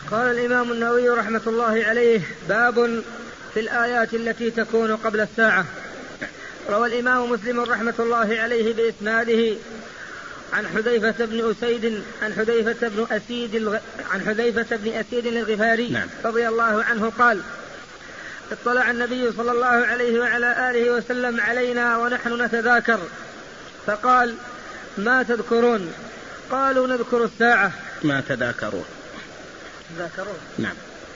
قال الإمام النووي رحمة الله عليه: باب في الآيات التي تكون قبل الساعة. روى الإمام مسلم رحمة الله عليه بإسناده عن حذيفة بن أسيد الغفاري رضي الله عنه قال: اطلع النبي صلى الله عليه وعلى آله وسلم علينا ونحن نتذاكر فقال: ما تذكرون؟ قالوا: نذكر الساعة. ما تذاكرون؟ نعم.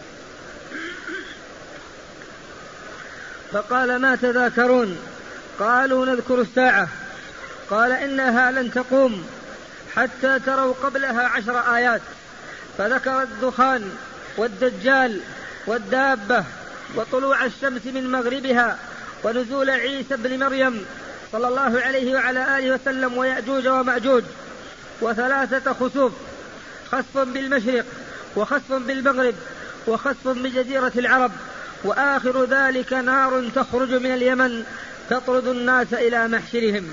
فقال: ما تذاكرون؟ قالوا: نذكر الساعة. قال: إنها لن تقوم حتى تروا قبلها 10 آيات. فذكر الدخان والدجال والدابة وطلوع الشمس من مغربها ونزول عيسى بن مريم صلى الله عليه وعلى آله وسلم ويأجوج ومأجوج، و3 خسوف: خسف بالمشرق وخسف بالمغرب وخسف بجزيرة العرب، وآخر ذلك نار تخرج من اليمن تطرد الناس إلى محشرهم.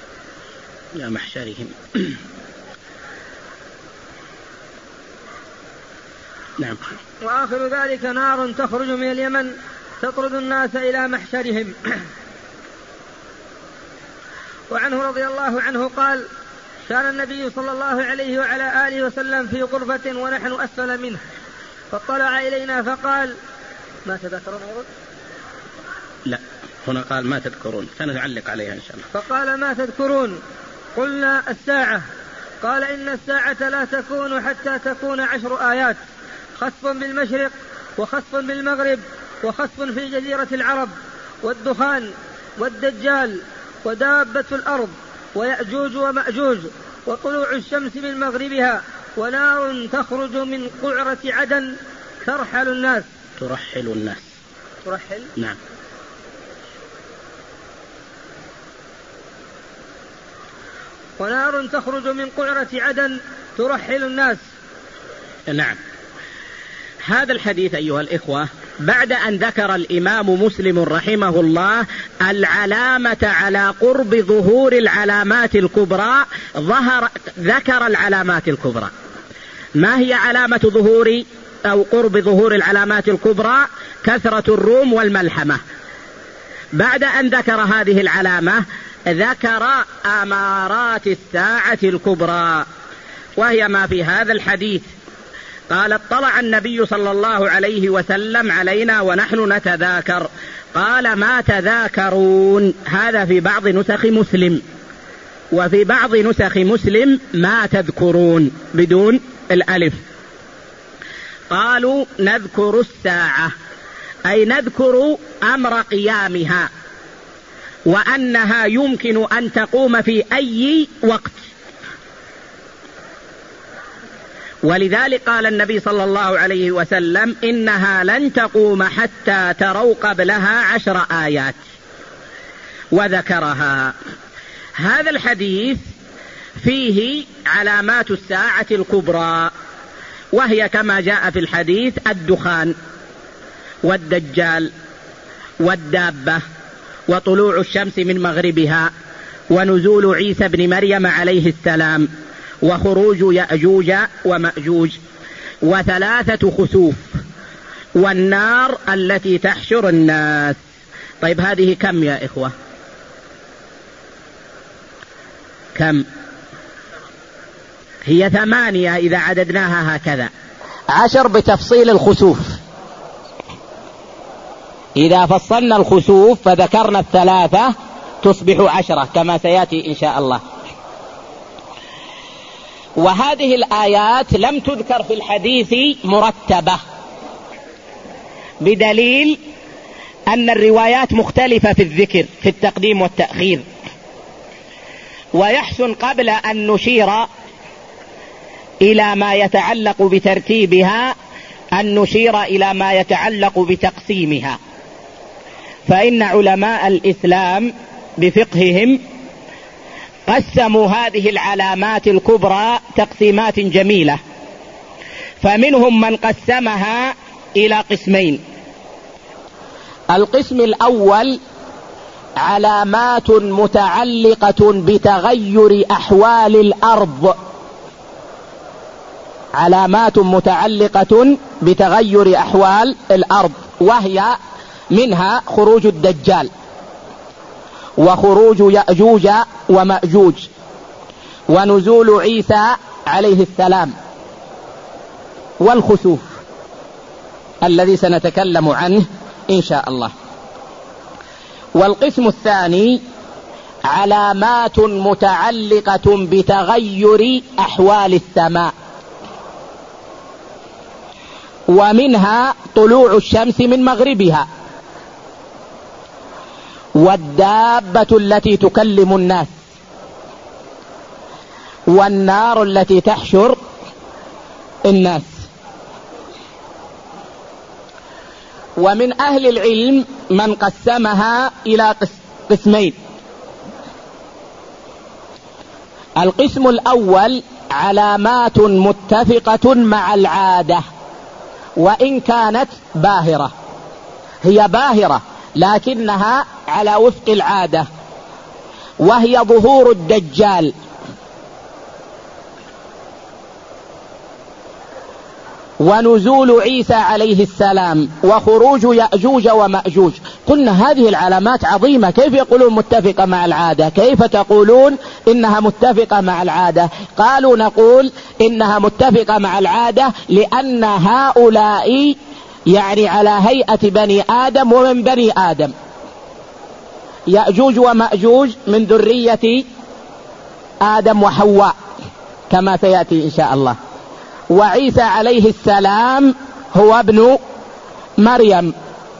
نعم. وآخر ذلك نار تخرج من اليمن تطرد الناس إلى محشرهم. وعنه رضي الله عنه قال: كان النبي صلى الله عليه وعلى آله وسلم في غرفة ونحن أسفل منه، فاطلع إلينا فقال: ما تذكرون أيضا؟ لا، هنا قال: ما تذكرون، سنعلق عليها إن شاء الله. فقال: ما تذكرون؟ قلنا: الساعة. قال: إن الساعة لا تكون حتى تكون 10 آيات: خسف بالمشرق وخسف بالمغرب وخسف في جزيرة العرب والدخان والدجال ودابة الأرض ويأجوج ومأجوج وطلوع الشمس من مغربها ونار تخرج من قعرة عدن ترحل الناس. ترحل؟ نعم. ونار تخرج من قعرة عدن ترحل الناس. نعم. هذا الحديث أيها الإخوة بعد أن ذكر الإمام مسلم رحمه الله العلامة على قرب ظهور العلامات الكبرى، ذكر العلامات الكبرى. ما هي علامة ظهور أو قرب ظهور العلامات الكبرى؟ كثرة الروم والملحمة. بعد أن ذكر هذه العلامة ذكر أمارات الساعة الكبرى، وهي ما في هذا الحديث. قال: اطلع النبي صلى الله عليه وسلم علينا ونحن نتذاكر. قال: ما تذاكرون؟ هذا في بعض نسخ مسلم، وفي بعض نسخ مسلم ما تذكرون بدون الألف. قالوا: نذكر الساعة، أي نذكر أمر قيامها، وأنها يمكن أن تقوم في أي وقت. ولذلك قال النبي صلى الله عليه وسلم: إنها لن تقوم حتى تروا قبلها 10 آيات، وذكرها. هذا الحديث فيه علامات الساعة الكبرى، وهي كما جاء في الحديث: الدخان والدجال والدابة وطلوع الشمس من مغربها ونزول عيسى بن مريم عليه السلام وخروج يأجوج ومأجوج و3 خسوف والنار التي تحشر الناس. طيب هذه كم يا إخوة؟ كم؟ هي 8 إذا عددناها هكذا، 10 بتفصيل الخسوف. إذا فصلنا الخسوف فذكرنا 3 تصبح 10 كما سيأتي إن شاء الله. وهذه الآيات لم تذكر في الحديث مرتبة، بدليل أن الروايات مختلفة في الذكر في التقديم والتأخير. ويحسن قبل أن نشير إلى ما يتعلق بترتيبها أن نشير إلى ما يتعلق بتقسيمها، فإن علماء الإسلام بفقههم قسموا هذه العلامات الكبرى تقسيمات جميلة. فمنهم من قسمها إلى قسمين: القسم الأول علامات متعلقة بتغير أحوال الأرض، علامات متعلقة بتغير أحوال الأرض، وهي منها خروج الدجال، وخروج يأجوج ومأجوج، ونزول عيسى عليه السلام، والخسوف الذي سنتكلم عنه إن شاء الله. والقسم الثاني علامات متعلقة بتغير أحوال السماء، ومنها طلوع الشمس من مغربها، والدابة التي تكلم الناس، والنار التي تحشر الناس. ومن أهل العلم من قسمها إلى قسمين. القسم الأول علامات متفقة مع العادة، وإن كانت باهرة، هي باهرة لكنها على وفق العادة، وهي ظهور الدجال، ونزول عيسى عليه السلام، وخروج يأجوج ومأجوج. قلنا هذه العلامات عظيمة، كيف يقولون متفقة مع العادة؟ كيف تقولون إنها متفقة مع العادة؟ قالوا نقول إنها متفقة مع العادة لأن هؤلاء يعني على هيئة بني آدم ومن بني آدم. يأجوج ومأجوج من ذرية آدم وحواء كما سيأتي إن شاء الله، وعيسى عليه السلام هو ابن مريم،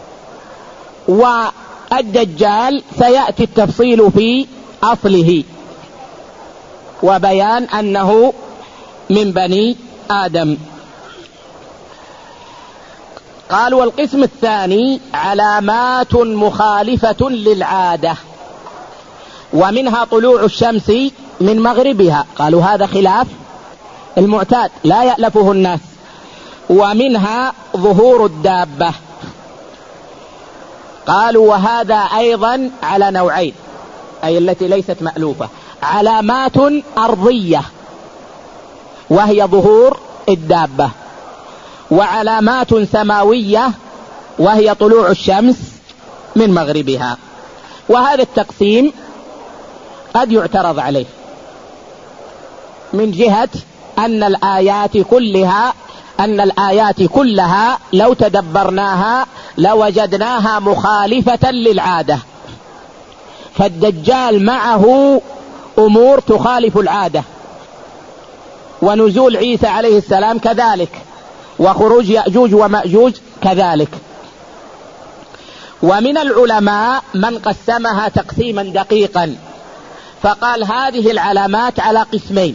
والدجال سيأتي التفصيل في أصله وبيان أنه من بني آدم. قال والقسم الثاني علامات مخالفة للعادة، ومنها طلوع الشمس من مغربها، قالوا هذا خلاف المعتاد لا يألفه الناس. ومنها ظهور الدابة، قالوا وهذا أيضا على نوعين، أي التي ليست مألوفة، علامات أرضية وهي ظهور الدابة، وعلامات سماوية وهي طلوع الشمس من مغربها. وهذا التقسيم قد يعترض عليه من جهة أن الآيات كلها لو تدبرناها لوجدناها مخالفة للعادة، فالدجال معه أمور تخالف العادة، ونزول عيسى عليه السلام كذلك، وخروج يأجوج ومأجوج كذلك. ومن العلماء من قسمها تقسيما دقيقا، فقال هذه العلامات على قسمين: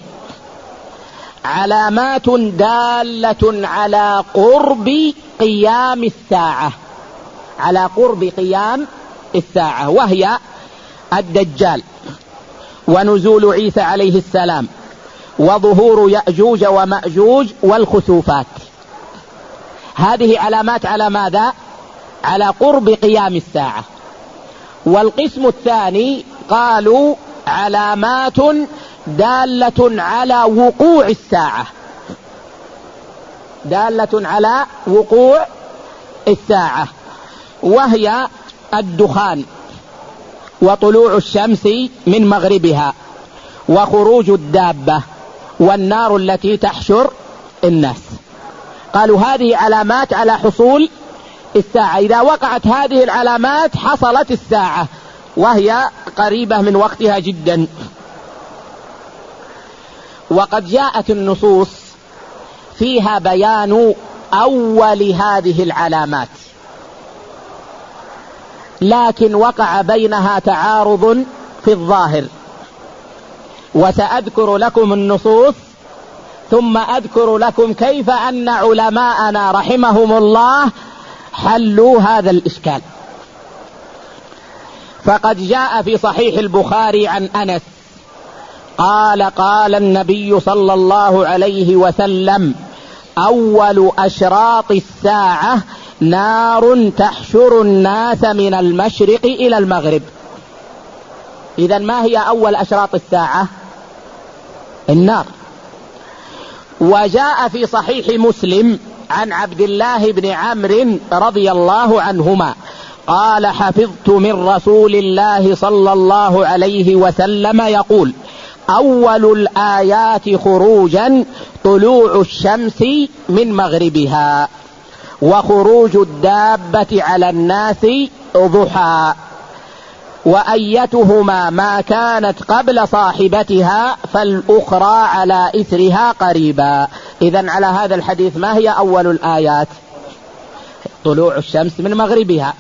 علامات دالة على قرب قيام الساعة، على قرب قيام الساعة، وهي الدجال، ونزول عيسى عليه السلام، وظهور يأجوج ومأجوج، والخسوفات. هذه علامات على ماذا؟ على قرب قيام الساعة. والقسم الثاني قالوا علامات دالة على وقوع الساعة، دالة على وقوع الساعة، وهي الدخان، وطلوع الشمس من مغربها، وخروج الدابة، والنار التي تحشر الناس. قالوا هذه علامات على حصول الساعة، إذا وقعت هذه العلامات حصلت الساعة، وهي قريبة من وقتها جدا. وقد جاءت النصوص فيها بيان أول هذه العلامات، لكن وقع بينها تعارض في الظاهر، وسأذكر لكم النصوص ثم أذكر لكم كيف أن علماءنا رحمهم الله حلوا هذا الإشكال. فقد جاء في صحيح البخاري عن أنس قال: قال النبي صلى الله عليه وسلم: أول أشراط الساعة نار تحشر الناس من المشرق إلى المغرب. إذن ما هي أول أشراط الساعة؟ النار. وجاء في صحيح مسلم عن عبد الله بن عمرو رضي الله عنهما قال: حفظت من رسول الله صلى الله عليه وسلم يقول: أول الآيات خروجا طلوع الشمس من مغربها، وخروج الدابة على الناس ضحى، وأيتهما ما كانت قبل صاحبتها فالأخرى على إثرها قريبا. إذن على هذا الحديث ما هي أول الآيات؟ طلوع الشمس من مغربها.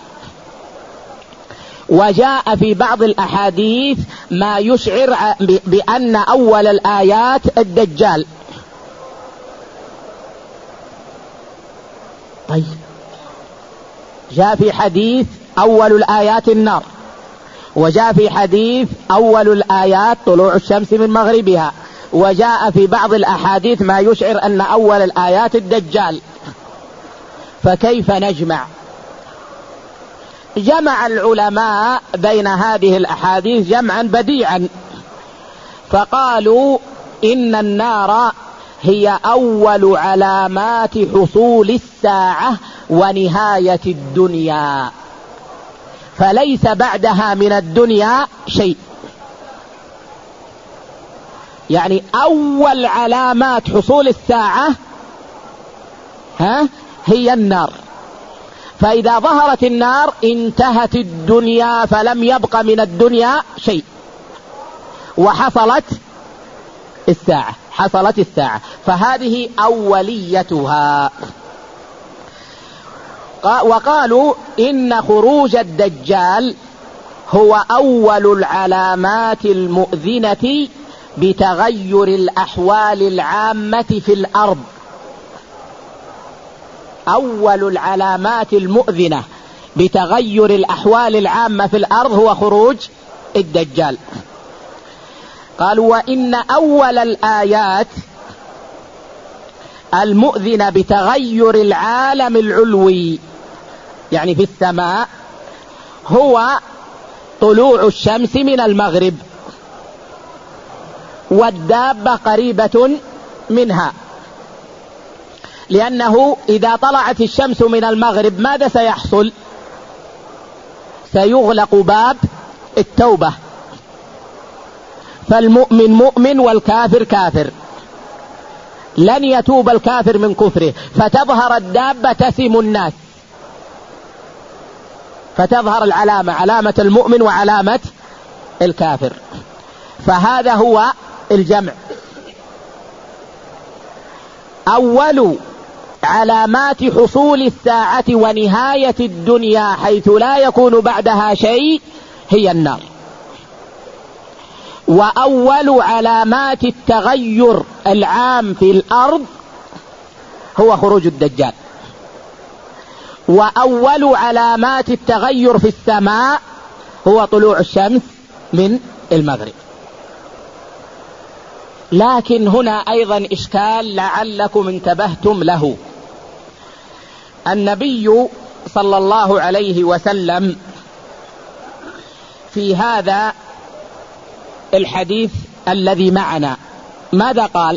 وجاء في بعض الأحاديث ما يشعر بأن أول الآيات الدجال. طيب، جاء في حديث أول الآيات النار، وجاء في حديث أول الآيات طلوع الشمس من مغربها، وجاء في بعض الأحاديث ما يشعر أن أول الآيات الدجال، فكيف نجمع؟ جمع العلماء بين هذه الأحاديث جمعا بديعا، فقالوا إن النار هي أول علامات حصول الساعة ونهاية الدنيا، فليس بعدها من الدنيا شيء. يعني أول علامات حصول الساعة هي النار، فإذا ظهرت النار انتهت الدنيا، فلم يبق من الدنيا شيء، وحصلت الساعة، فهذه أوليتها. وقالوا إن خروج الدجال هو أول العلامات المؤذنة بتغير الأحوال العامة في الأرض. أول العلامات المؤذنة بتغير الأحوال العامة في الأرض هو خروج الدجال. قالوا: وإن أول الآيات المؤذنة بتغير العالم العلوي، يعني في السماء، هو طلوع الشمس من المغرب، والدابة قريبة منها، لأنه إذا طلعت الشمس من المغرب ماذا سيحصل؟ سيغلق باب التوبة، فالمؤمن مؤمن والكافر كافر، لن يتوب الكافر من كفره، فتظهر الدابة تسم الناس، فتظهر العلامة، علامة المؤمن وعلامة الكافر. فهذا هو الجمع. أول علامات حصول الساعة ونهاية الدنيا حيث لا يكون بعدها شيء هي النار، وأول علامات التغير العام في الأرض هو خروج الدجال، وأول علامات التغير في السماء هو طلوع الشمس من المغرب. لكن هنا أيضا إشكال لعلكم انتبهتم له. النبي صلى الله عليه وسلم في هذا الحديث الذي معنا ماذا قال؟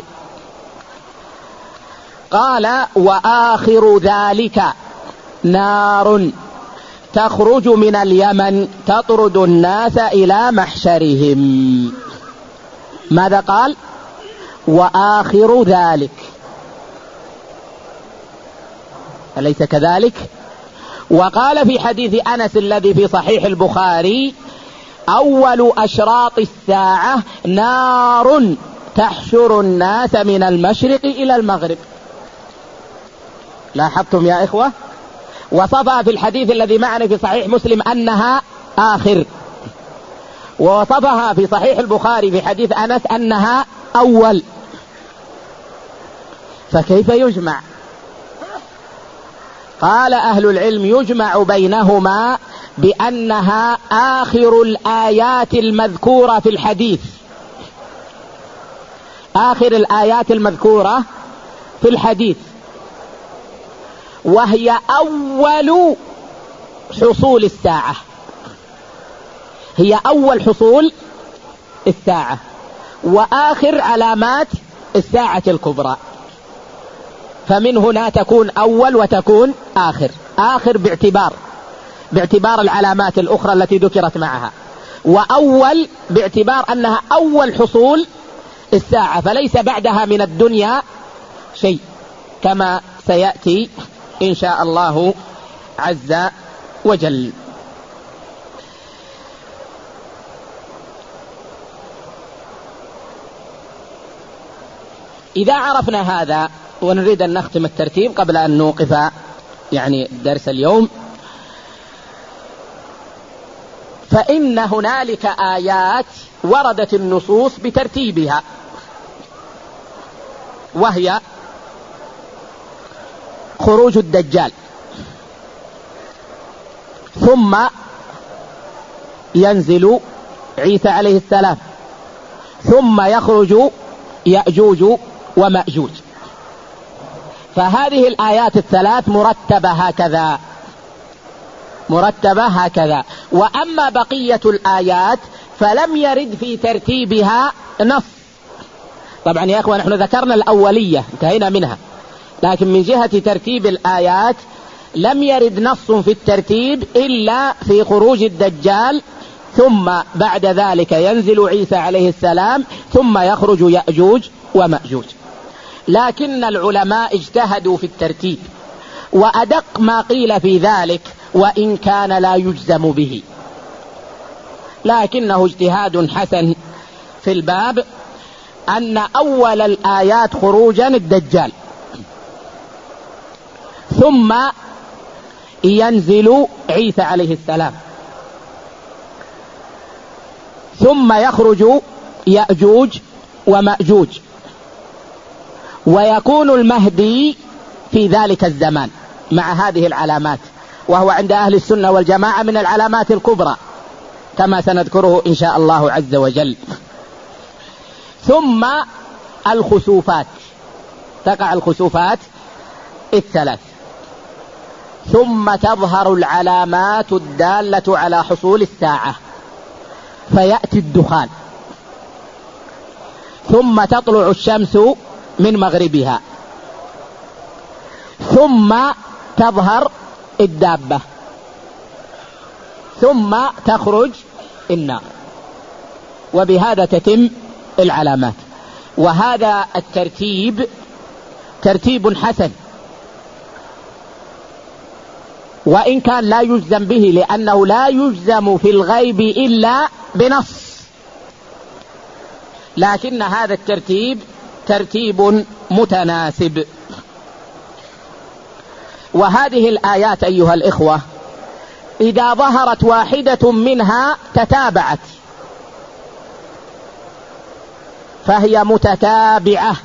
قال: وآخر ذلك نار تخرج من اليمن تطرد الناس إلى محشرهم. ماذا قال؟ وآخر ذلك، أليس كذلك؟ وقال في حديث أنس الذي في صحيح البخاري: أول أشراط الساعة نار تحشر الناس من المشرق إلى المغرب. لاحظتم يا إخوة؟ وصفها في الحديث الذي معنا في صحيح مسلم أنها آخر، ووصفها في صحيح البخاري في حديث أنس أنها أول، فكيف يجمع؟ قال أهل العلم: يجمع بينهما بأنها آخر الآيات المذكورة في الحديث، آخر الآيات المذكورة في الحديث، وهي أول حصول الساعة، هي أول حصول الساعة وآخر علامات الساعة الكبرى. فمن هنا تكون أول وتكون آخر باعتبار العلامات الأخرى التي ذكرت معها، وأول باعتبار أنها أول حصول الساعة، فليس بعدها من الدنيا شيء، كما سيأتي إن شاء الله عز وجل. إذا عرفنا هذا ونريد أن نختم الترتيب قبل أن نوقف درس اليوم، فإن هنالك آيات وردت النصوص بترتيبها، وهي خروج الدجال، ثم ينزل عيسى عليه السلام، ثم يخرج يأجوج ومأجوج. فهذه الآيات الثلاث مرتبة هكذا. وأما بقية الآيات فلم يرد في ترتيبها نص. طبعا يا أخوة نحن ذكرنا الأولية انتهينا منها، لكن من جهة ترتيب الآيات لم يرد نص في الترتيب إلا في خروج الدجال، ثم بعد ذلك ينزل عيسى عليه السلام، ثم يخرج يأجوج ومأجوج. لكن العلماء اجتهدوا في الترتيب، وأدق ما قيل في ذلك وإن كان لا يجزم به، لكنه اجتهاد حسن في الباب، أن أول الآيات خروجا الدجال، ثم ينزل عيسى عليه السلام، ثم يخرج يأجوج ومأجوج، ويكون المهدي في ذلك الزمان مع هذه العلامات، وهو عند أهل السنة والجماعة من العلامات الكبرى كما سنذكره إن شاء الله عز وجل. ثم الخسوفات، تقع الخسوفات الثلاث، ثم تظهر العلامات الدالة على حصول الساعة، فيأتي الدخان، ثم تطلع الشمس من مغربها، ثم تظهر الدابة، ثم تخرج النار، وبهذا تتم العلامات. وهذا الترتيب ترتيب حسن، وإن كان لا يجزم به، لأنه لا يجزم في الغيب إلا بنص، لكن هذا الترتيب ترتيب متناسب. وهذه الآيات أيها الإخوة إذا ظهرت واحدة منها تتابعت، فهي متتابعة،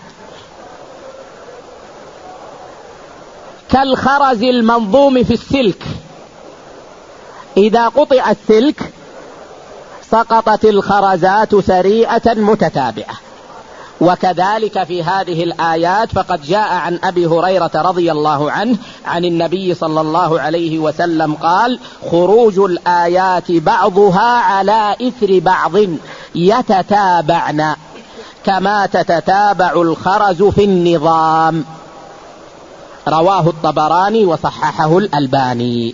كالخرز المنظوم في السلك، إذا قطع السلك سقطت الخرزات سريعة متتابعة. وكذلك في هذه الآيات، فقد جاء عن أبي هريرة رضي الله عنه عن النبي صلى الله عليه وسلم قال: خروج الآيات بعضها على إثر بعض يتتابعن كما تتتابع الخرز في النظام، رواه الطبراني وصححه الألباني.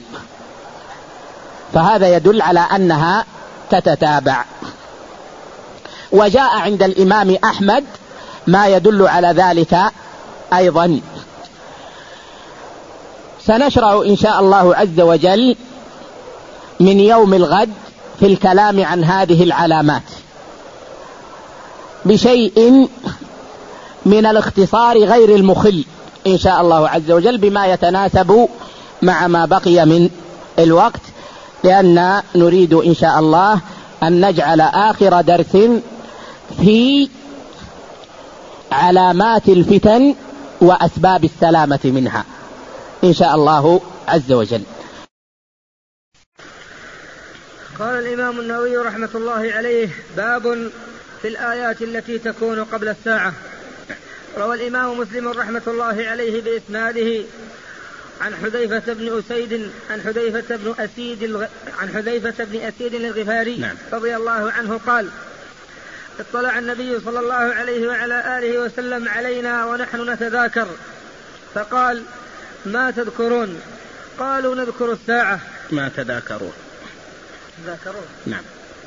فهذا يدل على أنها تتتابع. وجاء عند الإمام أحمد ما يدل على ذلك أيضا. سنشرع إن شاء الله عز وجل من يوم الغد في الكلام عن هذه العلامات بشيء من الاختصار غير المخل إن شاء الله عز وجل، بما يتناسب مع ما بقي من الوقت، لأن نريد إن شاء الله أن نجعل آخر درس في علامات الفتن وأسباب السلامة منها إن شاء الله عز وجل. قال الإمام النووي رحمة الله عليه: باب في الآيات التي تكون قبل الساعة. روى الإمام مسلم رحمة الله عليه بإسناده عن حذيفة بن أسيد عن حذيفة بن أسيد الغفاري رضي الله عنه قال: اطلع النبي صلى الله عليه وعلى آله وسلم علينا ونحن نتذاكر، فقال: ما تذكرون؟ قالوا: نذكر الساعة. ما تذاكرون؟ نعم.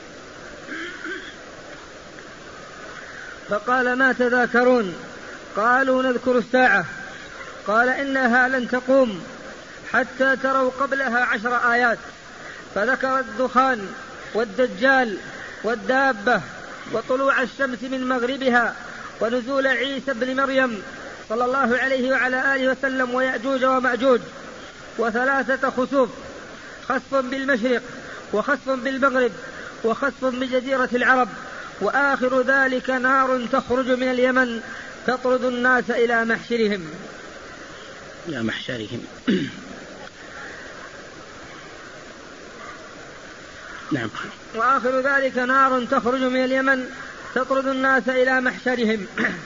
فقال: ما تذاكرون؟ قالوا: نذكر الساعة. قال: إنها لن تقوم حتى تروا قبلها 10 آيات. فذكر الدخان والدجال والدابة وطلوع الشمس من مغربها ونزول عيسى بن مريم صلى الله عليه وعلى آله وسلم ويأجوج ومأجوج، و3 خسوف: خسف بالمشرق وخسف بالمغرب وخسف بجزيرة العرب، وآخر ذلك نار تخرج من اليمن تطرد الناس إلى محشرهم. نعم. وآخر ذلك نار تخرج من اليمن تطرد الناس إلى محشرهم.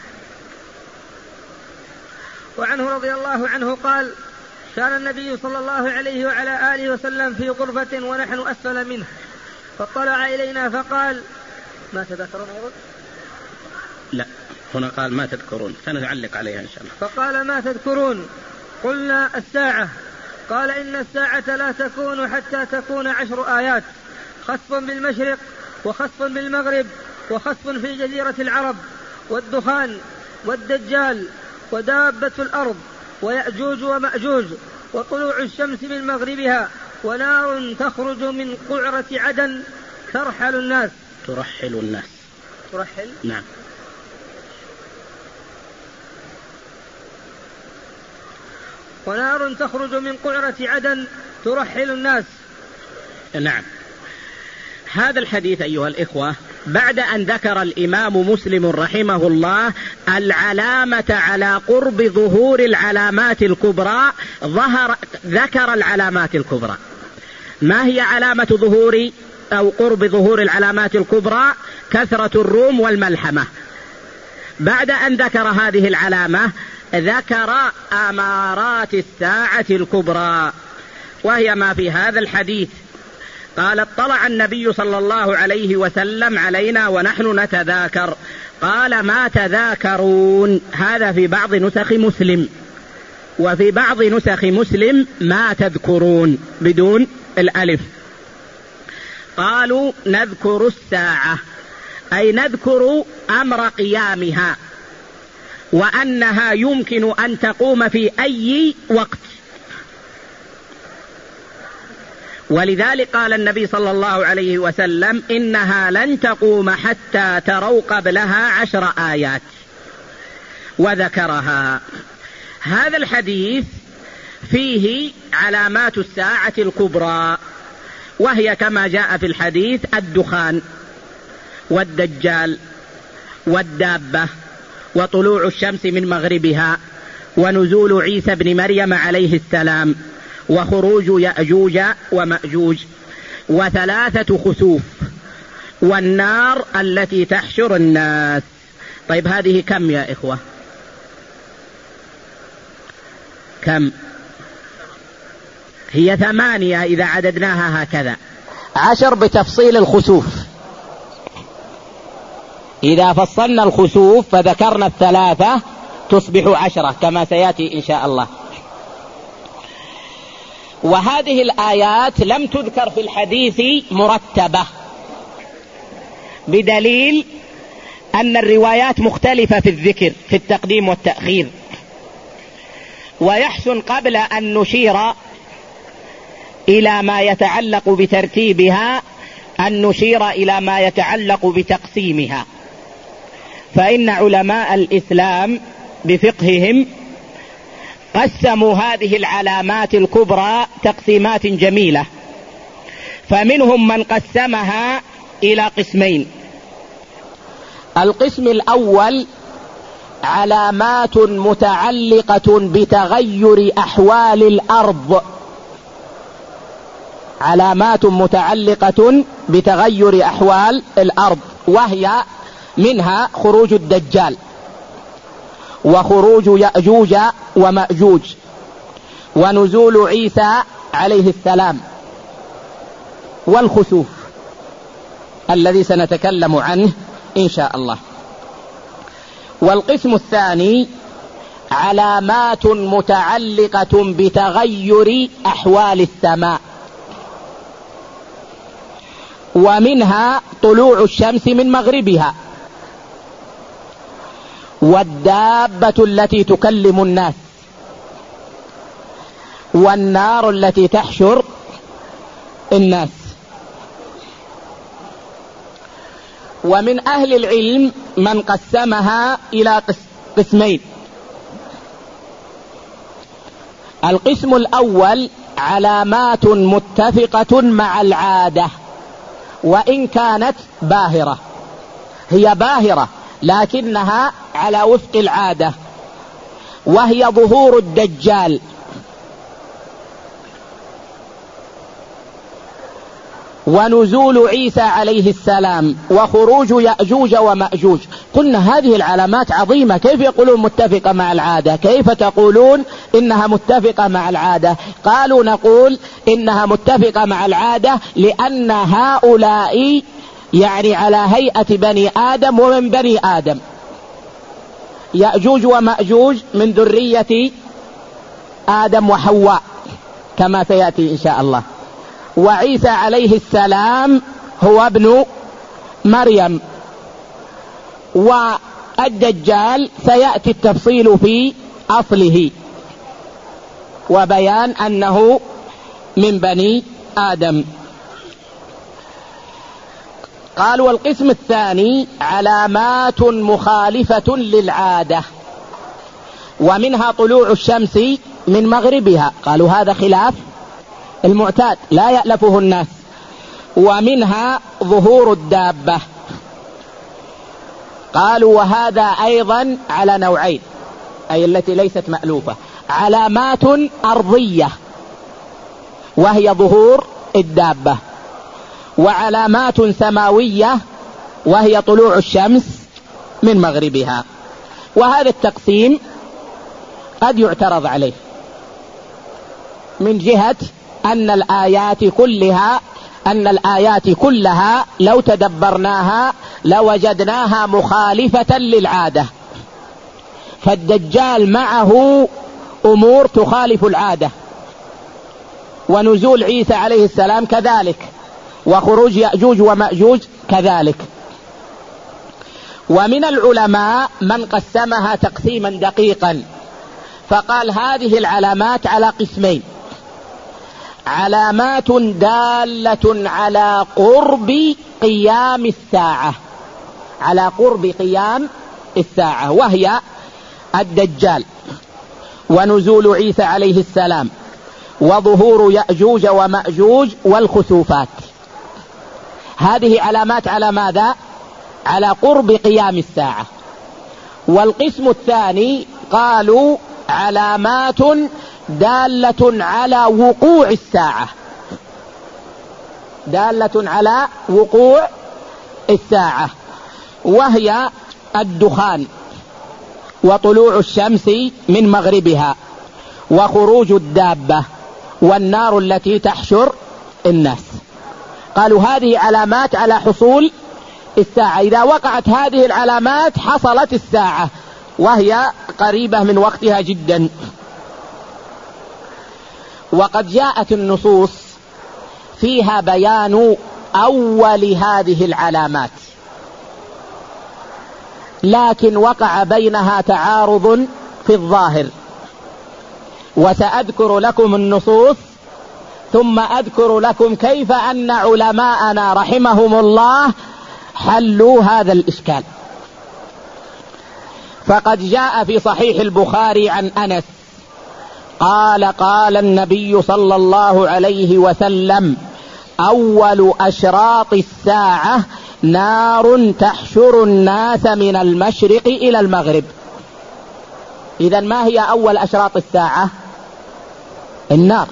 وعنه رضي الله عنه قال: كان النبي صلى الله عليه وعلى آله وسلم في غرفة ونحن أسفل منه، فاطلع إلينا فقال: ما تذكرون أيضا؟ لا، هنا قال: ما تذكرون، سنعلق عليها إن شاء الله. فقال: ما تذكرون؟ قلنا: الساعة. قال: إن الساعة لا تكون حتى تكون 10 آيات: خسف بالمشرق وخسف بالمغرب وخسف في جزيرة العرب، والدخان والدجال ودابة الأرض ويأجوج ومأجوج، وطلوع الشمس من مغربها، ونار تخرج من قعرة عدن ترحل الناس. ترحل؟ نعم. ونار تخرج من قعرة عدن ترحل الناس. نعم. هذا الحديث أيها الإخوة بعد أن ذكر الإمام مسلم رحمه الله العلامة على قرب ظهور العلامات الكبرى، ذكر العلامات الكبرى. ما هي علامة ظهور أو قرب ظهور العلامات الكبرى؟ كثرة الروم والملحمة. بعد أن ذكر هذه العلامة ذكر أمارات الساعة الكبرى، وهي ما في هذا الحديث. قال: اطلع النبي صلى الله عليه وسلم علينا ونحن نتذاكر. قال: ما تذاكرون؟ هذا في بعض نسخ مسلم، وفي بعض نسخ مسلم ما تذكرون بدون الألف. قالوا: نذكر الساعة، أي نذكر أمر قيامها، وأنها يمكن أن تقوم في أي وقت. ولذلك قال النبي صلى الله عليه وسلم: إنها لن تقوم حتى تروا قبلها 10 آيات، وذكرها. هذا الحديث فيه علامات الساعة الكبرى، وهي كما جاء في الحديث: الدخان والدجال والدابة وطلوع الشمس من مغربها ونزول عيسى بن مريم عليه السلام وخروج يأجوج ومأجوج و3 خسوف والنار التي تحشر الناس. طيب هذه كم يا إخوة؟ كم؟ هي 8 إذا عددناها هكذا، 10 بتفصيل الخسوف. إذا فصلنا الخسوف فذكرنا 3 تصبح 10 كما سيأتي إن شاء الله. وهذه الآيات لم تذكر في الحديث مرتبة، بدليل أن الروايات مختلفة في الذكر في التقديم والتأخير. ويحسن قبل أن نشير إلى ما يتعلق بترتيبها أن نشير إلى ما يتعلق بتقسيمها، فإن علماء الإسلام بفقههم قسموا هذه العلامات الكبرى تقسيمات جميلة. فمنهم من قسمها إلى قسمين: القسم الأول علامات متعلقة بتغير أحوال الأرض، علامات متعلقة بتغير أحوال الأرض، وهي منها خروج الدجال وخروج يأجوج ومأجوج ونزول عيسى عليه السلام والخسوف الذي سنتكلم عنه إن شاء الله. والقسم الثاني علامات متعلقة بتغير أحوال السماء، ومنها طلوع الشمس من مغربها، والدابة التي تكلم الناس، والنار التي تحشر الناس. ومن أهل العلم من قسمها إلى قسمين. القسم الأول علامات متفقة مع العادة وإن كانت باهرة، هي باهرة لكنها على وفق العادة، وهي ظهور الدجال، ونزول عيسى عليه السلام، وخروج يأجوج ومأجوج. قلنا هذه العلامات عظيمة، كيف يقولون متفقة مع العادة؟ كيف تقولون إنها متفقة مع العادة؟ قالوا نقول إنها متفقة مع العادة لأن هؤلاء يعني على هيئة بني آدم ومن بني آدم. يأجوج ومأجوج من ذرية آدم وحواء كما سيأتي إن شاء الله، وعيسى عليه السلام هو ابن مريم، والدجال سيأتي التفصيل في أصله وبيان أنه من بني آدم. قال والقسم الثاني علامات مخالفة للعادة، ومنها طلوع الشمس من مغربها، قالوا هذا خلاف المعتاد لا يألفه الناس. ومنها ظهور الدابة، قالوا وهذا أيضا على نوعين، أي التي ليست مألوفة، علامات أرضية وهي ظهور الدابة، وعلامات سماوية وهي طلوع الشمس من مغربها. وهذا التقسيم قد يعترض عليه من جهة أن الآيات كلها لو تدبرناها لوجدناها مخالفة للعادة، فالدجال معه أمور تخالف العادة، ونزول عيسى عليه السلام كذلك، وخروج يأجوج ومأجوج كذلك. ومن العلماء من قسمها تقسيما دقيقا فقال هذه العلامات على قسمين: علامات دالة على قرب قيام الساعة، على قرب قيام الساعة، وهي الدجال، ونزول عيسى عليه السلام، وظهور يأجوج ومأجوج، والخسوفات. هذه علامات على ماذا؟ على قرب قيام الساعة. والقسم الثاني قالوا علامات دالة على وقوع الساعة، دالة على وقوع الساعة، وهي الدخان، وطلوع الشمس من مغربها، وخروج الدابة، والنار التي تحشر الناس. قالوا هذه علامات على حصول الساعة، إذا وقعت هذه العلامات حصلت الساعة، وهي قريبة من وقتها جدا. وقد جاءت النصوص فيها بيان أول هذه العلامات، لكن وقع بينها تعارض في الظاهر، وسأذكر لكم النصوص ثم أذكر لكم كيف أن علماءنا رحمهم الله حلوا هذا الإشكال. فقد جاء في صحيح البخاري عن أنس قال: قال النبي صلى الله عليه وسلم: أول أشراط الساعة نار تحشر الناس من المشرق إلى المغرب. إذن ما هي أول أشراط الساعة؟ النار.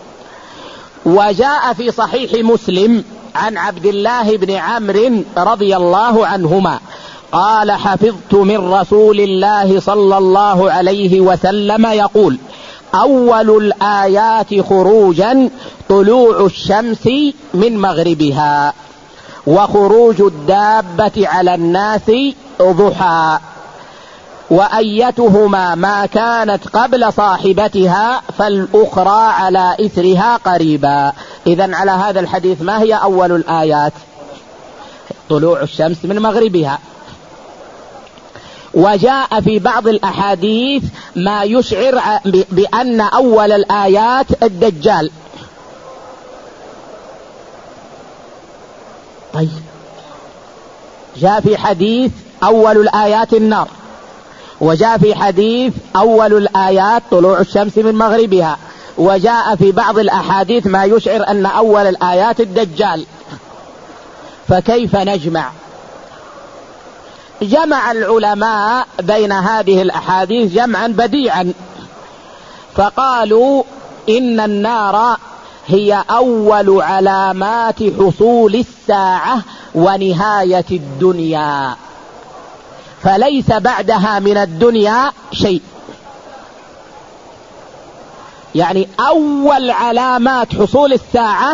وجاء في صحيح مسلم عن عبد الله بن عمرو رضي الله عنهما قال: حفظت من رسول الله صلى الله عليه وسلم يقول: أول الآيات خروجا طلوع الشمس من مغربها، وخروج الدابة على الناس ضحى. وأيتهما ما كانت قبل صاحبتها فالأخرى على إثرها قريبا. إذن على هذا الحديث ما هي أول الآيات؟ طلوع الشمس من مغربها. وجاء في بعض الأحاديث ما يشعر بأن أول الآيات الدجال. طيب، جاء في حديث أول الآيات النار، وجاء في حديث أول الآيات طلوع الشمس من مغربها، وجاء في بعض الأحاديث ما يشعر أن أول الآيات الدجال، فكيف نجمع؟ جمع العلماء بين هذه الأحاديث جمعا بديعا، فقالوا إن النار هي أول علامات حصول الساعة ونهاية الدنيا، فليس بعدها من الدنيا شيء. يعني أول علامات حصول الساعة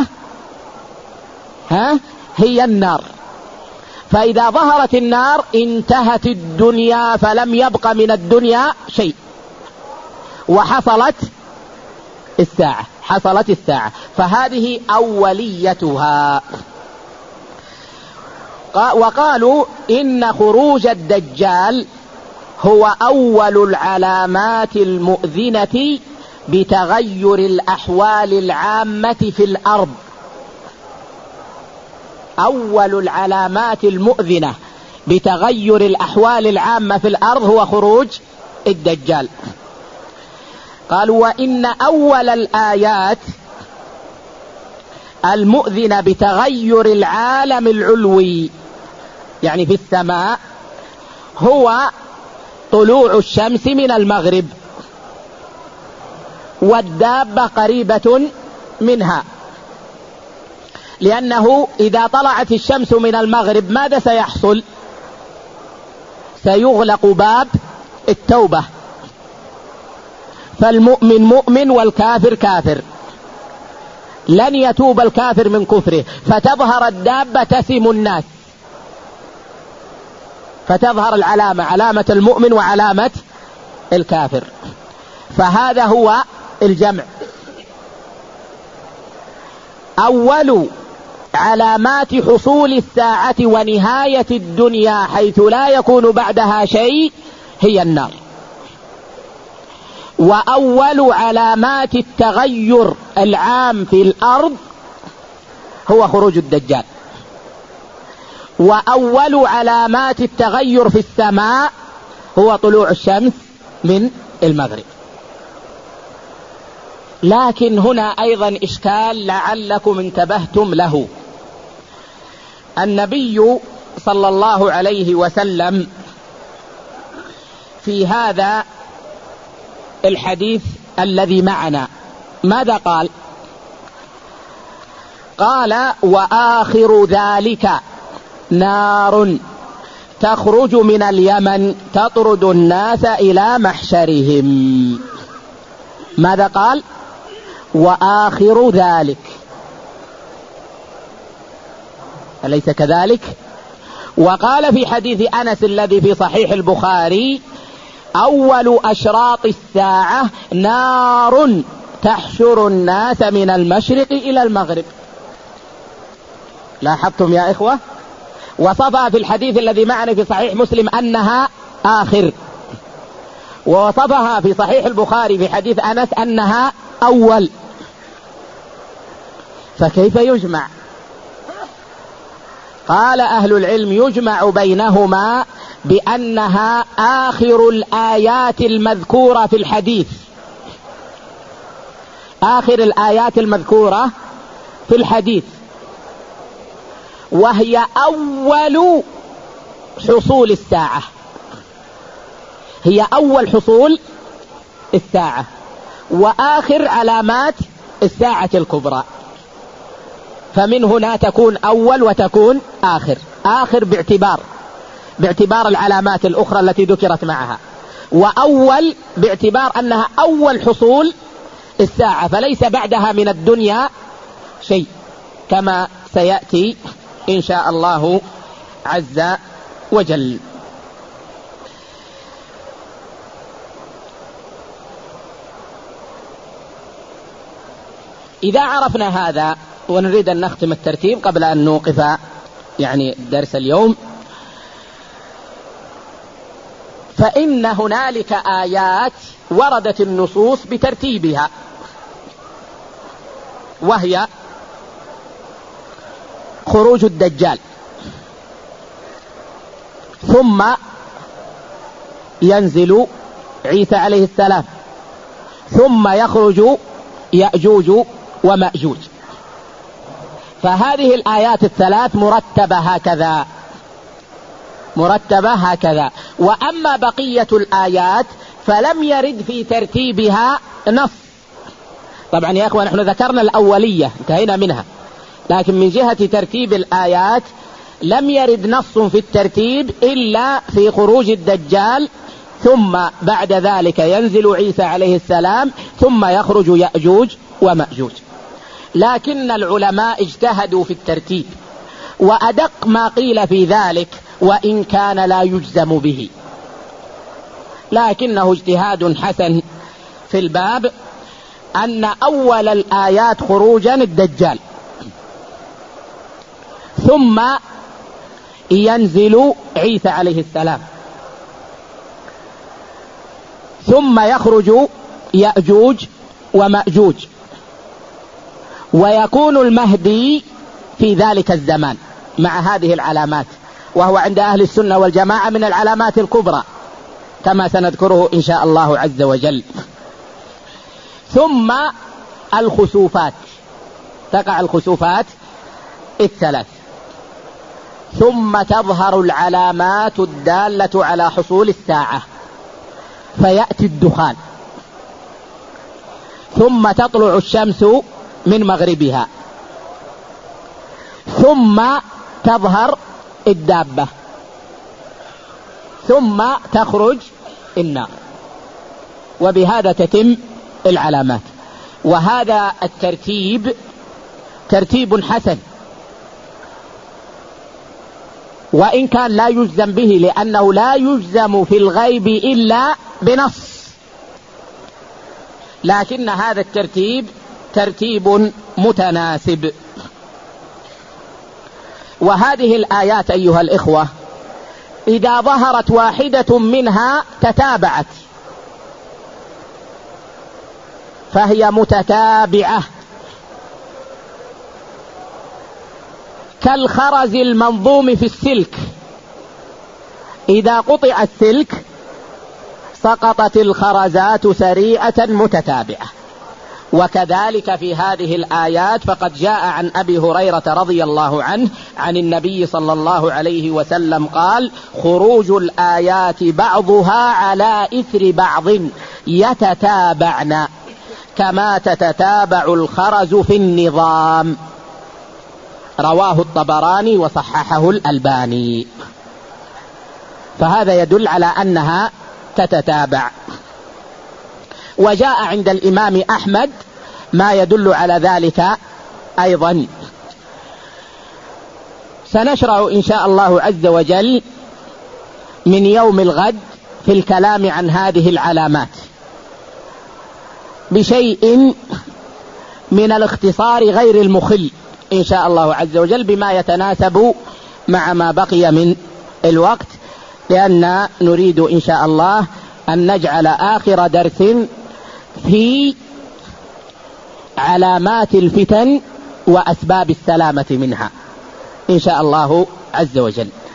هي النار، فإذا ظهرت النار انتهت الدنيا، فلم يبق من الدنيا شيء، وحصلت الساعة، فهذه أوليتها. وقالوا إن خروج الدجال هو أول العلامات المؤذنة بتغير الأحوال العامة في الأرض. أول العلامات المؤذنة بتغير الأحوال العامة في الأرض هو خروج الدجال. قالوا وإن أول الآيات المؤذنة بتغير العالم العلوي، يعني في السماء، هو طلوع الشمس من المغرب، والدابة قريبة منها، لأنه إذا طلعت الشمس من المغرب ماذا سيحصل؟ سيغلق باب التوبة، فالمؤمن مؤمن والكافر كافر، لن يتوب الكافر من كفره، فتظهر الدابة تسم الناس، فتظهر العلامة، علامة المؤمن وعلامة الكافر. فهذا هو الجمع. أول علامات حصول الساعة ونهاية الدنيا حيث لا يكون بعدها شيء هي النار، وأول علامات التغير العام في الأرض هو خروج الدجال، وأول علامات التغير في السماء هو طلوع الشمس من المغرب. لكن هنا أيضا إشكال لعلكم انتبهتم له. النبي صلى الله عليه وسلم في هذا الحديث الذي معنا ماذا قال؟ قال وآخر ذلك نار تخرج من اليمن تطرد الناس إلى محشرهم. ماذا قال؟ وآخر ذلك، أليس كذلك؟ وقال في حديث أنس الذي في صحيح البخاري أول أشراط الساعة نار تحشر الناس من المشرق إلى المغرب. لاحظتم يا إخوة؟ وصفها في الحديث الذي معنا في صحيح مسلم أنها آخر، ووصفها في صحيح البخاري في حديث أنس أنها أول، فكيف يجمع؟ قال أهل العلم يجمع بينهما بأنها آخر الآيات المذكورة في الحديث، آخر الآيات المذكورة في الحديث، وهي أول حصول الساعة، هي أول حصول الساعة وآخر علامات الساعة الكبرى، فمن هنا تكون أول وتكون آخر. آخر باعتبار العلامات الأخرى التي ذكرت معها، وأول باعتبار أنها أول حصول الساعة، فليس بعدها من الدنيا شيء، كما سيأتي إن شاء الله عز وجل. إذا عرفنا هذا ونريد أن نختم الترتيب قبل أن نوقف درس اليوم، فإن هنالك آيات وردت النصوص بترتيبها، وهي خروج الدجال، ثم ينزل عيسى عليه السلام، ثم يخرج يأجوج ومأجوج. فهذه الآيات الثلاث مرتبة هكذا. وأما بقية الآيات فلم يرد في ترتيبها نص. طبعا يا أخوة نحن ذكرنا الأولية انتهينا منها، لكن من جهة ترتيب الآيات لم يرد نص في الترتيب إلا في خروج الدجال، ثم بعد ذلك ينزل عيسى عليه السلام، ثم يخرج يأجوج ومأجوج. لكن العلماء اجتهدوا في الترتيب، وأدق ما قيل في ذلك وإن كان لا يجزم به، لكنه اجتهاد حسن في الباب، أن أول الآيات خروجا الدجال، ثم ينزل عيسى عليه السلام، ثم يخرج يأجوج ومأجوج، ويكون المهدي في ذلك الزمان مع هذه العلامات، وهو عند أهل السنة والجماعة من العلامات الكبرى كما سنذكره إن شاء الله عز وجل. ثم الخسوفات، تقع الخسوفات الثلاث، ثم تظهر العلامات الدالة على حصول الساعة، فيأتي الدخان، ثم تطلع الشمس من مغربها، ثم تظهر الدابة، ثم تخرج النار، وبهذا تتم العلامات. وهذا الترتيب ترتيب حسن، وإن كان لا يجزم به، لأنه لا يجزم في الغيب إلا بنص، لكن هذا الترتيب ترتيب متناسب. وهذه الآيات أيها الإخوة إذا ظهرت واحدة منها تتابعت، فهي متتابعة، كالخرز المنظوم في السلك، إذا قطع السلك سقطت الخرزات سريعة متتابعة. وكذلك في هذه الآيات، فقد جاء عن أبي هريرة رضي الله عنه عن النبي صلى الله عليه وسلم قال: خروج الآيات بعضها على إثر بعض يتتابعن كما تتتابع الخرز في النظام. رواه الطبراني وصححه الألباني. فهذا يدل على أنها تتتابع. وجاء عند الإمام أحمد ما يدل على ذلك أيضا. سنشرع إن شاء الله عز وجل من يوم الغد في الكلام عن هذه العلامات بشيء من الاختصار غير المخل إن شاء الله عز وجل، بما يتناسب مع ما بقي من الوقت، لأن نريد إن شاء الله أن نجعل آخر درس في علامات الفتن وأسباب السلامة منها إن شاء الله عز وجل.